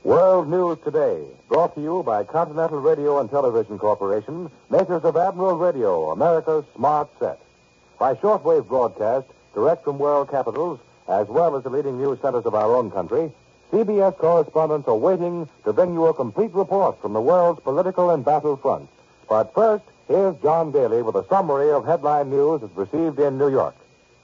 World News Today, brought to you by Continental Radio and Television Corporation, makers of Admiral Radio, America's smart set. By shortwave broadcast, direct from world capitals, as well as the leading news centers of our own country, CBS correspondents are waiting to bring you a complete report from the world's political and battle fronts. But first, here's John Daly with a summary of headline news as received in New York.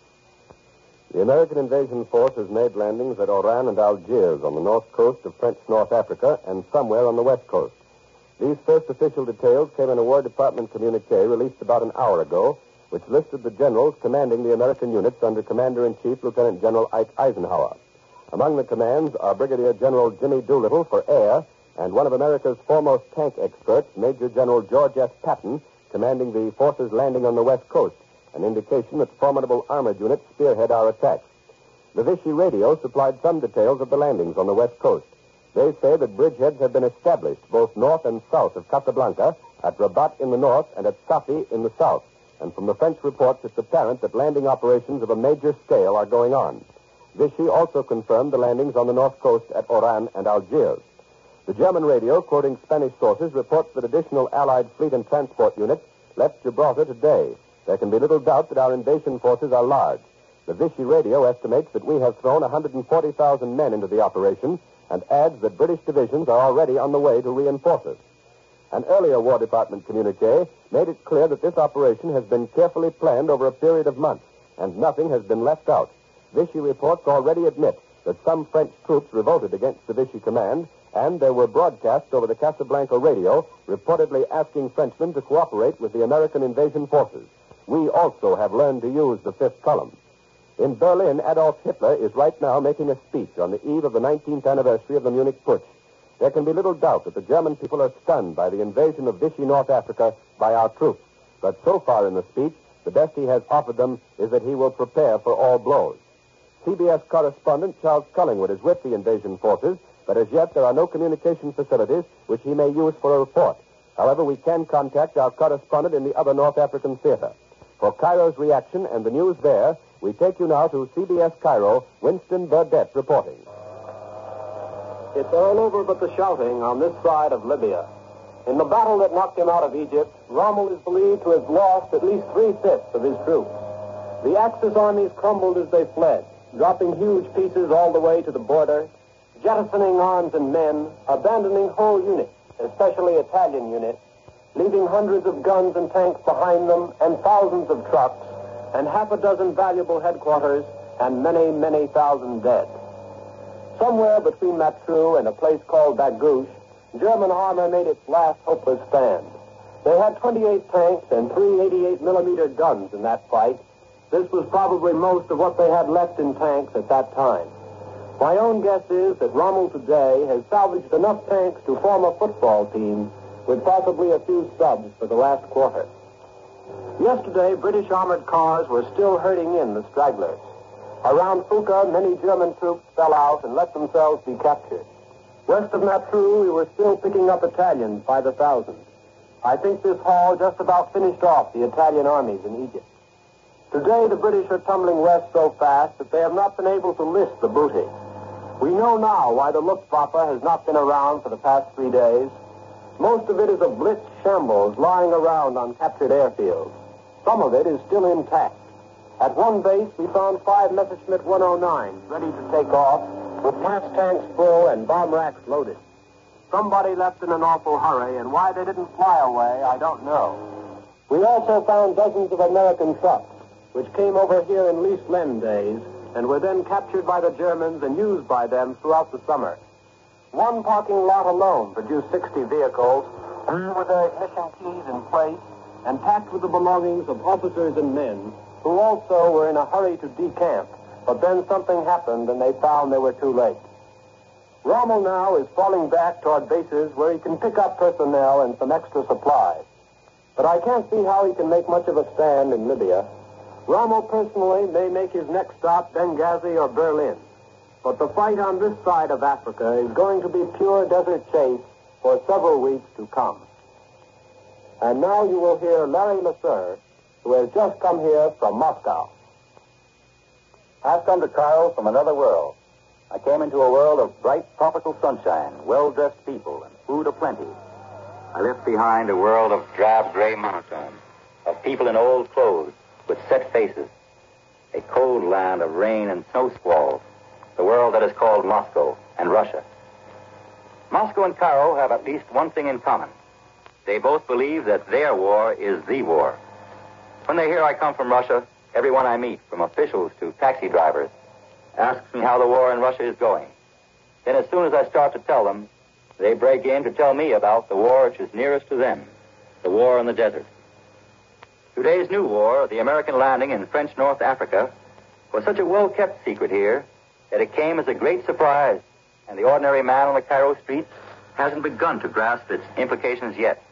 The American invasion force has made landings at Oran and Algiers on the north coast of French North Africa and somewhere on the west coast. These first official details came in a War Department communique released about an hour ago, which listed the generals commanding the American units under Commander-in-Chief Lieutenant General Ike Eisenhower. Among the commands are Brigadier General Jimmy Doolittle for air and one of America's foremost tank experts, Major General George S. Patton, commanding the forces landing on the west coast, an indication that formidable armored units spearhead our attacks. The Vichy radio supplied some details of the landings on the west coast. They say that bridgeheads have been established both north and south of Casablanca, at Rabat in the north and at Safi in the south. And from the French reports, it's apparent that landing operations of a major scale are going on. Vichy also confirmed the landings on the north coast at Oran and Algiers. The German radio, quoting Spanish sources, reports that additional Allied fleet and transport units left Gibraltar today. There can be little doubt that our invasion forces are large. The Vichy radio estimates that we have thrown 140,000 men into the operation and adds that British divisions are already on the way to reinforce us. An earlier War Department communique made it clear that this operation has been carefully planned over a period of months, and nothing has been left out. Vichy reports already admit that some French troops revolted against the Vichy command, and there were broadcasts over the Casablanca radio reportedly asking Frenchmen to cooperate with the American invasion forces. We also have learned to use the fifth column. In Berlin, Adolf Hitler is right now making a speech on the eve of the 19th anniversary of the Munich Putsch. There can be little doubt that the German people are stunned by the invasion of Vichy North Africa by our troops. But so far in the speech, the best he has offered them is that he will prepare for all blows. CBS correspondent Charles Collingwood is with the invasion forces, but as yet there are no communication facilities which he may use for a report. However, we can contact our correspondent in the other North African theater. For Cairo's reaction and the news there, we take you now to CBS Cairo, Winston Burdett reporting. It's all over but the shouting on this side of Libya. In the battle that knocked him out of Egypt, Rommel is believed to have lost at least 3/5 of his troops. The Axis armies crumbled as they fled, dropping huge pieces all the way to the border, jettisoning arms and men, abandoning whole units, especially Italian units, leaving hundreds of guns and tanks behind them and thousands of trucks and half a dozen valuable headquarters and many, many thousand dead. Somewhere between Matruh and a place called Bagouche, German armor made its last hopeless stand. They had 28 tanks and 3 88-millimeter guns in that fight. This was probably most of what they had left in tanks at that time. My own guess is that Rommel today has salvaged enough tanks to form a football team with possibly a few subs for the last quarter. Yesterday, British armored cars were still herding in the stragglers. Around Fuka, many German troops fell out and let themselves be captured. West of Matruh, we were still picking up Italians by the thousands. I think this haul just about finished off the Italian armies in Egypt. Today, the British are tumbling west so fast that they have not been able to list the booty. We know now why the Luftwaffe has not been around for the past 3 days. Most of it is a blitz shambles lying around on captured airfields. Some of it is still intact. At one base, we found 5 Messerschmitt 109s ready to take off, with gas tanks full and bomb racks loaded. Somebody left in an awful hurry, and why they didn't fly away, I don't know. We also found dozens of American trucks, which came over here in Lease Len days, and were then captured by the Germans and used by them throughout the summer. One parking lot alone produced 60 vehicles, all with their ignition keys in place, and packed with the belongings of officers and men, who also were in a hurry to decamp, but then something happened and they found they were too late. Rommel now is falling back toward bases where he can pick up personnel and some extra supplies. But I can't see how he can make much of a stand in Libya. Rommel personally may make his next stop Benghazi or Berlin. But the fight on this side of Africa is going to be pure desert chase for several weeks to come. And now you will hear Larry Lasser, who has just come here from Moscow. I've come to Cairo from another world. I came into a world of bright tropical sunshine, well-dressed people, and food aplenty. I left behind a world of drab gray monotone, of people in old clothes with set faces, a cold land of rain and snow squalls, the world that is called Moscow and Russia. Moscow and Cairo have at least one thing in common. They both believe that their war is the war. When they hear I come from Russia, everyone I meet, from officials to taxi drivers, asks me how the war in Russia is going. Then as soon as I start to tell them, they break in to tell me about the war which is nearest to them, the war in the desert. Today's new war, the American landing in French North Africa, was such a well-kept secret here that it came as a great surprise, and the ordinary man on the Cairo streets hasn't begun to grasp its implications yet.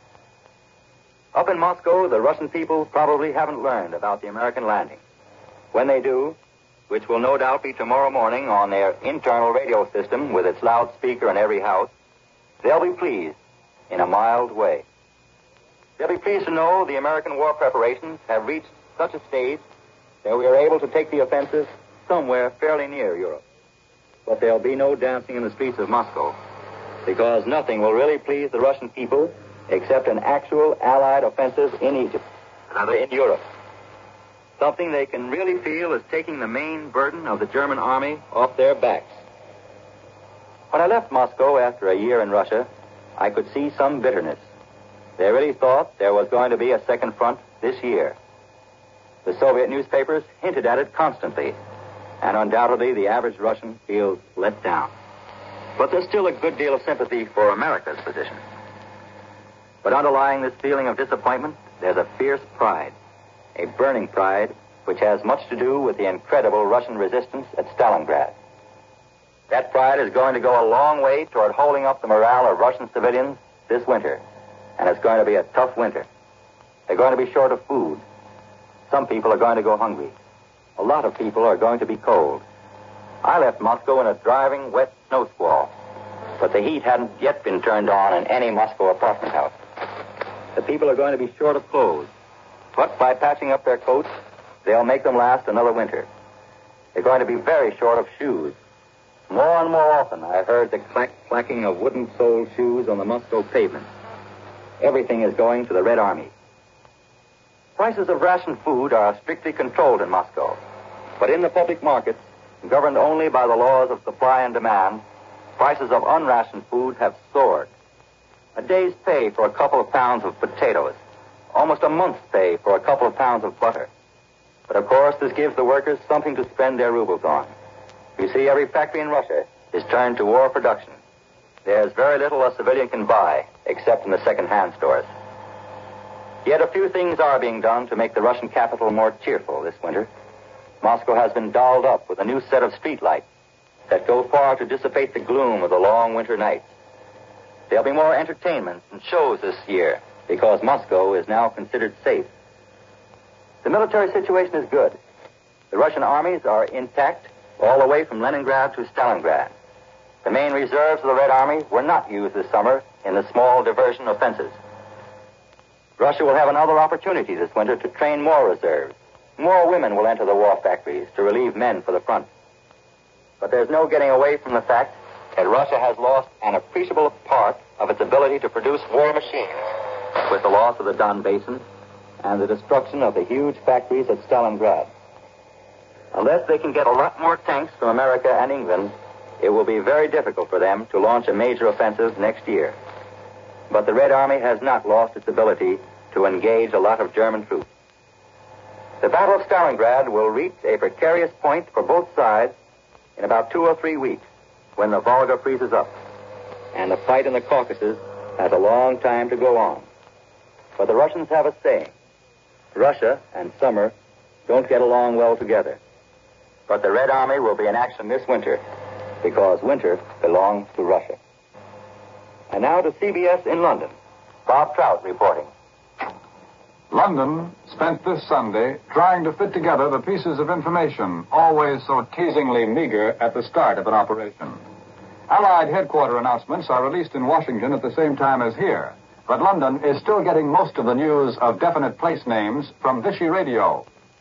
Up in Moscow, the Russian people probably haven't learned about the American landing. When they do, which will no doubt be tomorrow morning on their internal radio system with its loudspeaker in every house, they'll be pleased in a mild way. They'll be pleased to know the American war preparations have reached such a stage that we are able to take the offensive somewhere fairly near Europe. But there'll be no dancing in the streets of Moscow, because nothing will really please the Russian people except an actual Allied offensive in Egypt, rather in Europe. Something they can really feel is taking the main burden of the German army off their backs. When I left Moscow after a year in Russia, I could see some bitterness. They really thought there was going to be a second front this year. The Soviet newspapers hinted at it constantly, and undoubtedly the average Russian feels let down. But there's still a good deal of sympathy for America's position. But underlying this feeling of disappointment, there's a fierce pride, a burning pride which has much to do with the incredible Russian resistance at Stalingrad. That pride is going to go a long way toward holding up the morale of Russian civilians this winter, and it's going to be a tough winter. They're going to be short of food. Some people are going to go hungry. A lot of people are going to be cold. I left Moscow in a driving, wet snow squall, but the heat hadn't yet been turned on in any Moscow apartment house. The people are going to be short of clothes, but by patching up their coats, they'll make them last another winter. They're going to be very short of shoes. More and more often, I heard the clacking of wooden-soled shoes on the Moscow pavement. Everything is going to the Red Army. Prices of ration food are strictly controlled in Moscow, but in the public markets, governed only by the laws of supply and demand, prices of unrationed food have soared. A day's pay for a couple of pounds of potatoes, almost a month's pay for a couple of pounds of butter. But of course, this gives the workers something to spend their rubles on. You see, every factory in Russia is turned to war production. There's very little a civilian can buy, except in the second-hand stores. Yet a few things are being done to make the Russian capital more cheerful this winter. Moscow has been dolled up with a new set of streetlights that go far to dissipate the gloom of the long winter nights. There'll be more entertainments and shows this year because Moscow is now considered safe. The military situation is good. The Russian armies are intact all the way from Leningrad to Stalingrad. The main reserves of the Red Army were not used this summer in the small diversion offensives. Russia will have another opportunity this winter to train more reserves. More women will enter the war factories to relieve men for the front. But there's no getting away from the fact that Russia has lost an appreciable part of its ability to produce war machines with the loss of the Don Basin and the destruction of the huge factories at Stalingrad. Unless they can get a lot more tanks from America and England, it will be very difficult for them to launch a major offensive next year. But the Red Army has not lost its ability to engage a lot of German troops. The Battle of Stalingrad will reach a precarious point for both sides in about 2 or 3 weeks when the Volga freezes up, and the fight in the Caucasus has a long time to go on. But the Russians have a saying: Russia and summer don't get along well together. But the Red Army will be in action this winter because winter belongs to Russia. And now to CBS in London. Bob Trout reporting. London spent this Sunday trying to fit together the pieces of information, always so teasingly meager at the start of an operation. Allied headquarter announcements are released in Washington at the same time as here, but London is still getting most of the news of definite place names from Vichy Radio.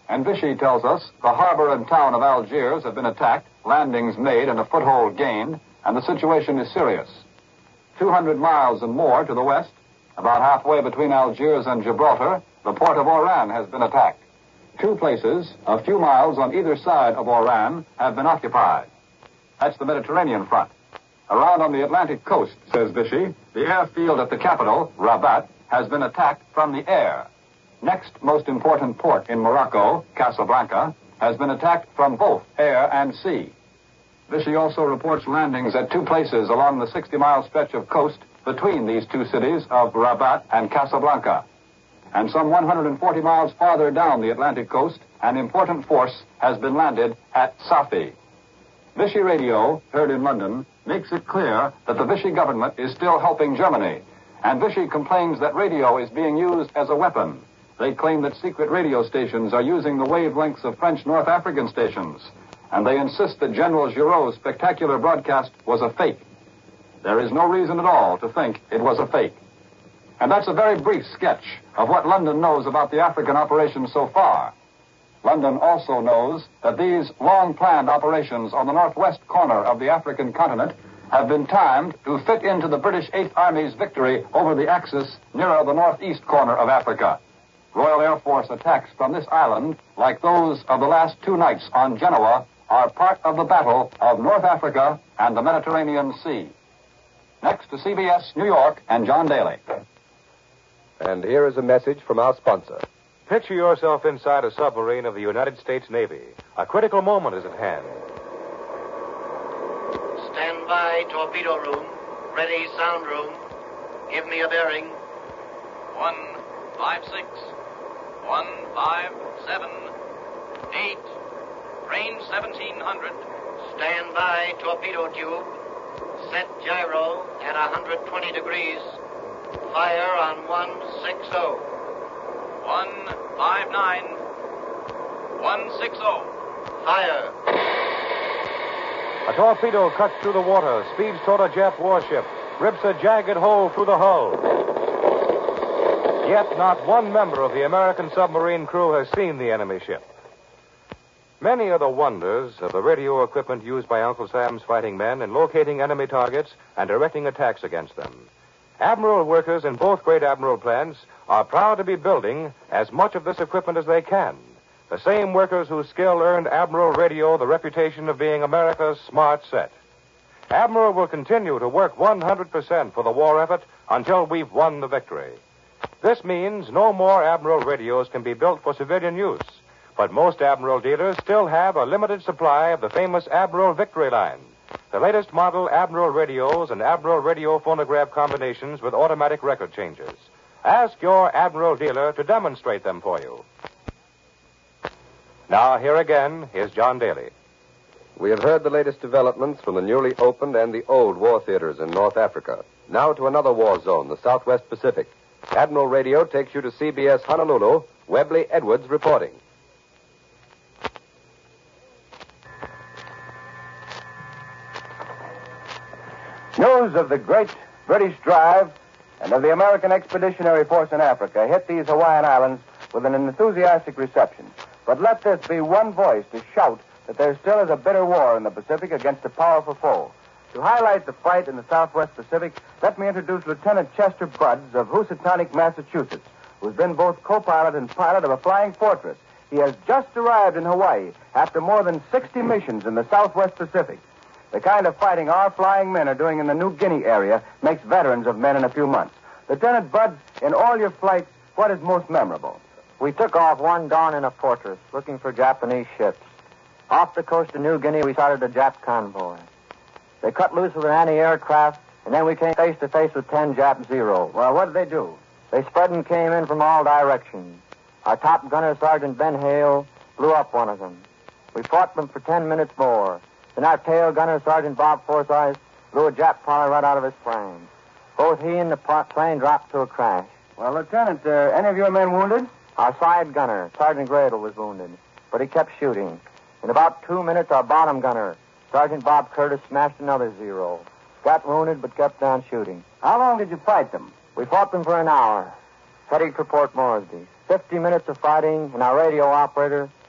And Vichy tells us the harbor and town of Algiers have been attacked, landings made and a foothold gained, and the situation is serious. 200 miles and more to the west, about halfway between Algiers and Gibraltar, the port of Oran has been attacked. 2 places, a few miles on either side of Oran, have been occupied. That's the Mediterranean front. Around on the Atlantic coast, says Vichy, the airfield at the capital, Rabat, has been attacked from the air. Next most important port in Morocco, Casablanca, has been attacked from both air and sea. Vichy also reports landings at 2 places along the 60-mile stretch of coast between these 2 cities of Rabat and Casablanca. And some 140 miles farther down the Atlantic coast, an important force has been landed at Safi. Vichy Radio, heard in London, makes it clear that the Vichy government is still helping Germany. And Vichy complains that radio is being used as a weapon. They claim that secret radio stations are using the wavelengths of French North African stations. And they insist that General Giraud's spectacular broadcast was a fake. There is no reason at all to think it was a fake. And that's a very brief sketch of what London knows about the African operations so far. London also knows that these long-planned operations on the northwest corner of the African continent have been timed to fit into the British 8th Army's victory over the Axis nearer the northeast corner of Africa. Royal Air Force attacks from this island, like those of the last 2 nights on Genoa, are part of the battle of North Africa and the Mediterranean Sea. Next to CBS New York and John Daly. And here is a message from our sponsor. Picture yourself inside a submarine of the United States Navy. A critical moment is at hand. Stand by, torpedo room. Ready, sound room. Give me a bearing. 156, 157, 8, range 1700. Stand by, torpedo tube. Set gyro at 120 degrees. Fire on 160. 159, 160. Fire. A torpedo cuts through the water, speeds toward a Jap warship, rips a jagged hole through the hull. Yet not one member of the American submarine crew has seen the enemy ship. Many are the wonders of the radio equipment used by Uncle Sam's fighting men in locating enemy targets and directing attacks against them. Admiral workers in both great admiral plants are proud to be building as much of this equipment as they can. The same workers whose skill earned Admiral Radio the reputation of being America's smart set. Admiral will continue to work 100% for the war effort until we've won the victory. This means no more Admiral radios can be built for civilian use, but most Admiral dealers still have a limited supply of the famous Admiral Victory line, the latest model Admiral radios and Admiral radio phonograph combinations with automatic record changers. Ask your Admiral dealer to demonstrate them for you. Now, here again is John Daly. We have heard the latest developments from the newly opened and the old war theaters in North Africa. Now to another war zone, the Southwest Pacific. Admiral Radio takes you to CBS Honolulu. Webley Edwards reporting. News of the great British drive and of the American Expeditionary Force in Africa hit these Hawaiian Islands with an enthusiastic reception. But let this be one voice to shout that there still is a bitter war in the Pacific against a powerful foe. To highlight the fight in the Southwest Pacific, let me introduce Lieutenant Chester Budds of Housatonic, Massachusetts, who's been both co-pilot and pilot of a flying fortress. He has just arrived in Hawaii after more than 60 missions in the Southwest Pacific. The kind of fighting our flying men are doing in the New Guinea area makes veterans of men in a few months. Lieutenant Budds, in all your flights, what is most memorable? We took off one dawn in a fortress, looking for Japanese ships. Off the coast of New Guinea, we sighted a Jap convoy. They cut loose with an anti-aircraft, and then we came face to face with 10 Jap Zero. Well, what did they do? They spread and came in from all directions. Our top gunner, Sergeant Ben Hale, blew up one of them. We fought them for 10 minutes more. Then our tail gunner, Sergeant Bob Forsyth, blew a Jap pilot right out of his plane. Both he and the plane dropped to a crash. Well, Lieutenant, any of your men wounded? Our side gunner, Sergeant Gradle, was wounded, but he kept shooting. In about 2 minutes, our bottom gunner, Sergeant Bob Curtis, smashed another Zero. Got wounded, but kept on shooting. How long did you fight them? We fought them for an hour. Heading for Port Moresby. 50 minutes of fighting, and our radio operator,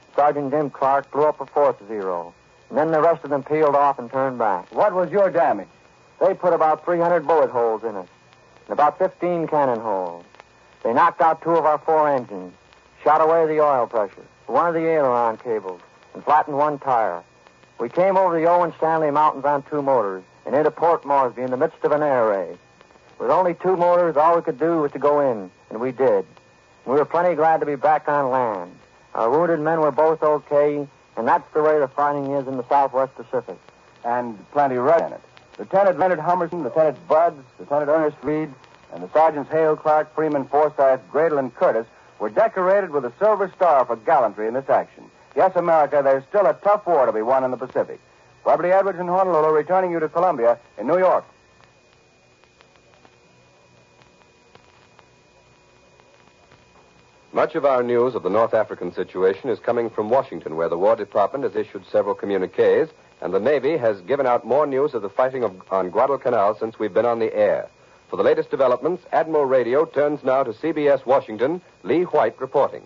Sergeant Jim Clark blew up a fourth Zero. And then the rest of them peeled off and turned back. What was your damage? They put about 300 bullet holes in it, and about 15 cannon holes. They knocked out 2 of our 4 engines, shot away the oil pressure, one of the aileron cables, and flattened 1 tire. We came over the Owen Stanley Mountains on 2 motors and into Port Moresby in the midst of an air raid. With only 2 motors, all we could do was to go in, and we did. We were plenty glad to be back on land. Our wounded men were both okay, and that's the way the fighting is in the Southwest Pacific. And plenty right in it. Lieutenant Leonard Hummerson, Lieutenant Buds, Lieutenant Ernest Reed, and the Sergeants Hale, Clark, Freeman, Forsyth, Gradle, and Curtis were decorated with a Silver Star for gallantry in this action. Yes, America, there's still a tough war to be won in the Pacific. Robert E. Edwards in Honolulu, returning you to Columbia in New York. Much of our news of the North African situation is coming from Washington, where the War Department has issued several communiques, and the Navy has given out more news of the fighting on Guadalcanal since we've been on the air. For the latest developments, Admiral Radio turns now to CBS Washington, Lee White reporting.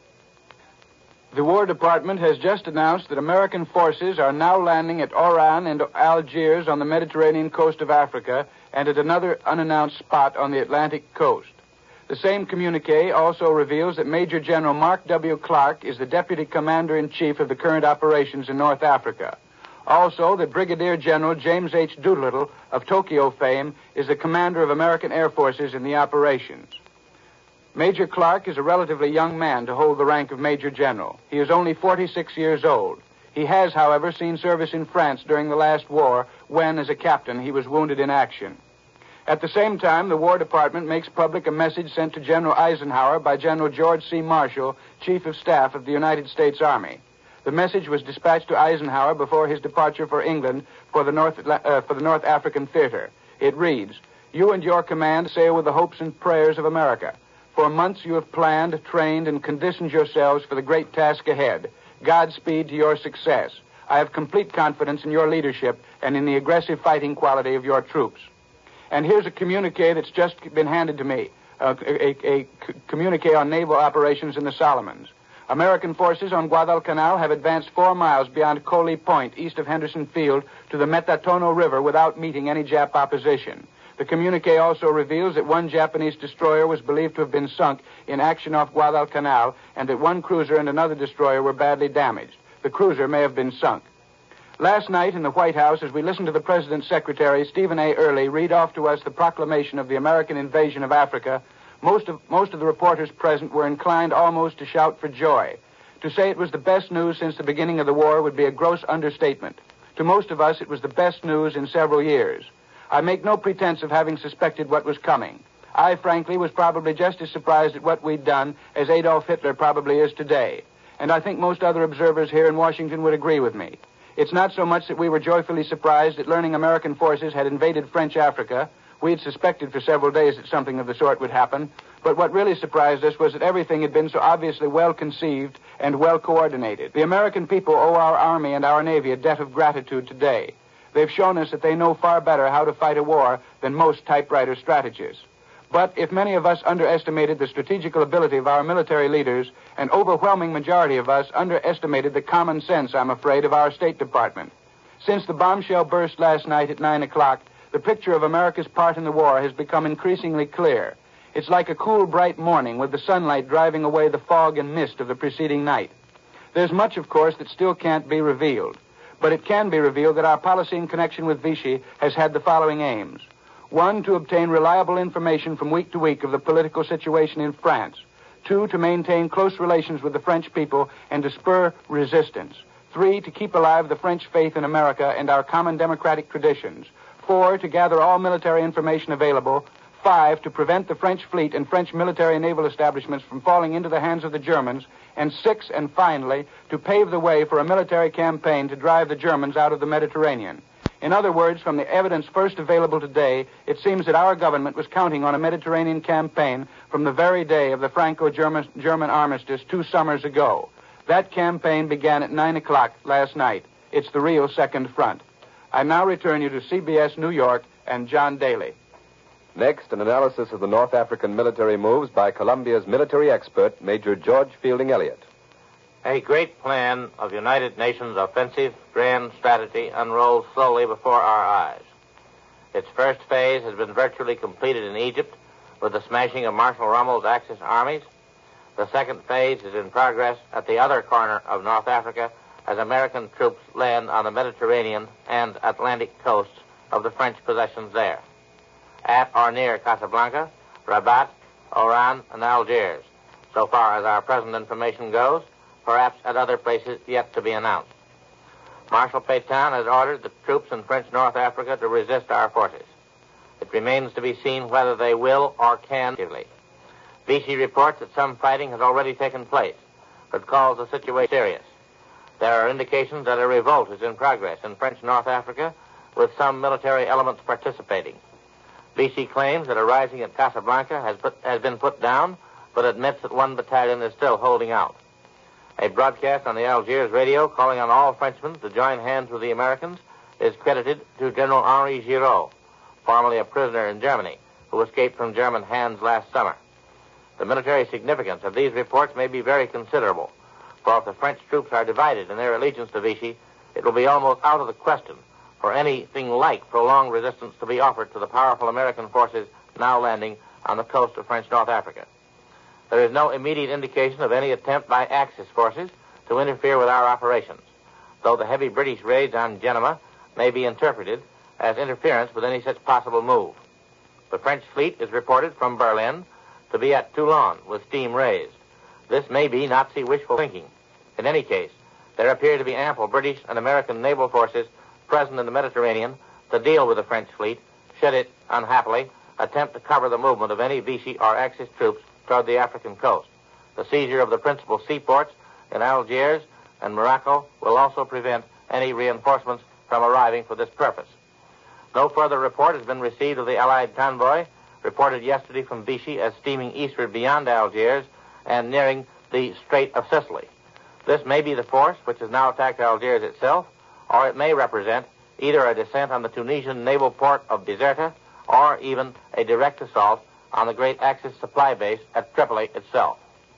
The War Department has just announced that American forces are now landing at Oran and Algiers on the Mediterranean coast of Africa and at another unannounced spot on the Atlantic coast. The same communique also reveals that Major General Mark W. Clark is the Deputy Commander-in-Chief of the current operations in North Africa. Also, that Brigadier General James H. Doolittle of Tokyo fame is the commander of American Air Forces in the operations. Major Clark is a relatively young man to hold the rank of Major General. He is only 46 years old. He has, however, seen service in France during the last war when, as a captain, he was wounded in action. At the same time, the War Department makes public a message sent to General Eisenhower by General George C. Marshall, Chief of Staff of the United States Army. The message was dispatched to Eisenhower before his departure for England for the North African Theater. It reads, "You and your command sail with the hopes and prayers of America. For months you have planned, trained, and conditioned yourselves for the great task ahead. Godspeed to your success. I have complete confidence in your leadership and in the aggressive fighting quality of your troops." And here's a communique that's just been handed to me, a communique on naval operations in the Solomons. American forces on Guadalcanal have advanced 4 miles beyond Coley Point, east of Henderson Field, to the Metatono River without meeting any Jap opposition. The communique also reveals that 1 Japanese destroyer was believed to have been sunk in action off Guadalcanal, and that 1 cruiser and another destroyer were badly damaged. The cruiser may have been sunk. Last night in the White House, as we listened to the President's Secretary, Stephen A. Early, read off to us the proclamation of the American invasion of Africa, most of the reporters present were inclined almost to shout for joy. To say it was the best news since the beginning of the war would be a gross understatement. To most of us, it was the best news in several years. I make no pretense of having suspected what was coming. I, frankly, was probably just as surprised at what we'd done as Adolf Hitler probably is today. And I think most other observers here in Washington would agree with me. It's not so much that we were joyfully surprised at learning American forces had invaded French Africa. We had suspected for several days that something of the sort would happen. But what really surprised us was that everything had been so obviously well conceived and well coordinated. The American people owe our Army and our Navy a debt of gratitude today. They've shown us that they know far better how to fight a war than most typewriter strategists. But if many of us underestimated the strategical ability of our military leaders, an overwhelming majority of us underestimated the common sense, I'm afraid, of our State Department. Since the bombshell burst last night at 9 o'clock, the picture of America's part in the war has become increasingly clear. It's like a cool, bright morning with the sunlight driving away the fog and mist of the preceding night. There's much, of course, that still can't be revealed. But it can be revealed that our policy in connection with Vichy has had the following aims. 1, to obtain reliable information from week to week of the political situation in France. 2, to maintain close relations with the French people and to spur resistance. 3, to keep alive the French faith in America and our common democratic traditions. 4, to gather all military information available. 5, to prevent the French fleet and French military and naval establishments from falling into the hands of the Germans. And 6, and finally, to pave the way for a military campaign to drive the Germans out of the Mediterranean. In other words, from the evidence first available today, it seems that our government was counting on a Mediterranean campaign from the very day of the Franco-German armistice 2 summers ago. That campaign began at 9 o'clock last night. It's the real Second Front. I now return you to CBS New York and John Daly. Next, an analysis of the North African military moves by Columbia's military expert, Major George Fielding Elliott. A great plan of United Nations offensive grand strategy unrolls slowly before our eyes. Its first phase has been virtually completed in Egypt with the smashing of Marshal Rommel's Axis armies. The second phase is in progress at the other corner of North Africa as American troops land on the Mediterranean and Atlantic coasts of the French possessions there. At or near Casablanca, Rabat, Oran, and Algiers, so far as our present information goes, perhaps at other places yet to be announced. Marshal Pétain has ordered the troops in French North Africa to resist our forces. It remains to be seen whether they will or can. Vichy reports that some fighting has already taken place, but calls the situation serious. There are indications that a revolt is in progress in French North Africa, with some military elements participating. Vichy claims that a rising at Casablanca has been put down, but admits that one battalion is still holding out. A broadcast on the Algiers radio calling on all Frenchmen to join hands with the Americans is credited to General Henri Giraud, formerly a prisoner in Germany, who escaped from German hands last summer. The military significance of these reports may be very considerable, for if the French troops are divided in their allegiance to Vichy, it will be almost out of the question for anything like prolonged resistance to be offered to the powerful American forces now landing on the coast of French North Africa. There is no immediate indication of any attempt by Axis forces to interfere with our operations, though the heavy British raids on Genoa may be interpreted as interference with any such possible move. The French fleet is reported from Berlin to be at Toulon with steam raised. This may be Nazi wishful thinking. In any case, there appear to be ample British and American naval forces present in the Mediterranean to deal with the French fleet, should it, unhappily, attempt to cover the movement of any Vichy or Axis troops toward the African coast. The seizure of the principal seaports in Algiers and Morocco will also prevent any reinforcements from arriving for this purpose. No further report has been received of the Allied convoy, reported yesterday from Vichy as steaming eastward beyond Algiers and nearing the Strait of Sicily. This may be the force which has now attacked Algiers itself, or it may represent either a descent on the Tunisian naval port of Bizerta or even a direct assault on the great Axis supply base at Tripoli itself.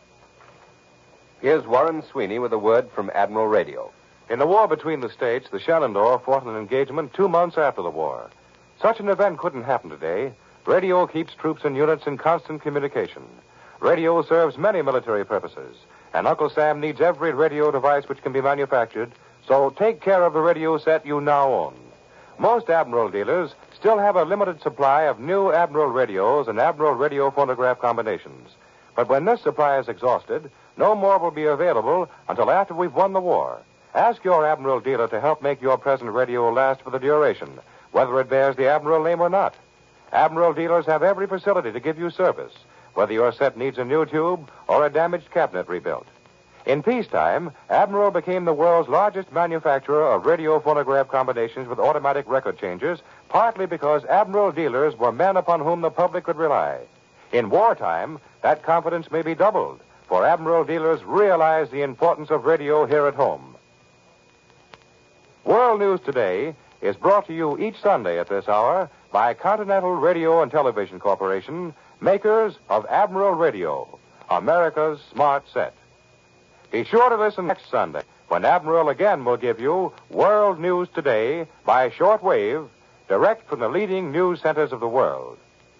Here's Warren Sweeney with a word from Admiral Radio. In the war between the states, the Shenandoah fought an engagement 2 months after the war. Such an event couldn't happen today. Radio keeps troops and units in constant communication. Radio serves many military purposes, and Uncle Sam needs every radio device which can be manufactured, so take care of the radio set you now own. Most Admiral dealers still have a limited supply of new Admiral radios and Admiral radio phonograph combinations. But when this supply is exhausted, no more will be available until after we've won the war. Ask your Admiral dealer to help make your present radio last for the duration, whether it bears the Admiral name or not. Admiral dealers have every facility to give you service, whether your set needs a new tube or a damaged cabinet rebuilt. In peacetime, Admiral became the world's largest manufacturer of radio phonograph combinations with automatic record changers, partly because Admiral dealers were men upon whom the public could rely. In wartime, that confidence may be doubled, for Admiral dealers realize the importance of radio here at home. World News Today is brought to you each Sunday at this hour by Continental Radio and Television Corporation, makers of Admiral Radio, America's smart set. Be sure to listen next Sunday when Admiral again will give you World News Today by shortwave, direct from the leading news centers of the world.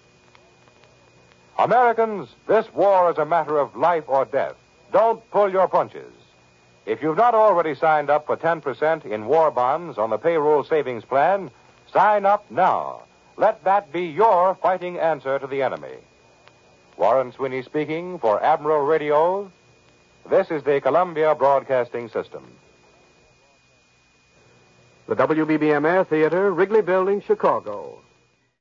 Americans, this war is a matter of life or death. Don't pull your punches. If you've not already signed up for 10% in war bonds on the payroll savings plan, sign up now. Let that be your fighting answer to the enemy. Warren Sweeney speaking for Admiral Radio. This is the Columbia Broadcasting System. The WBBM Air Theater, Wrigley Building, Chicago.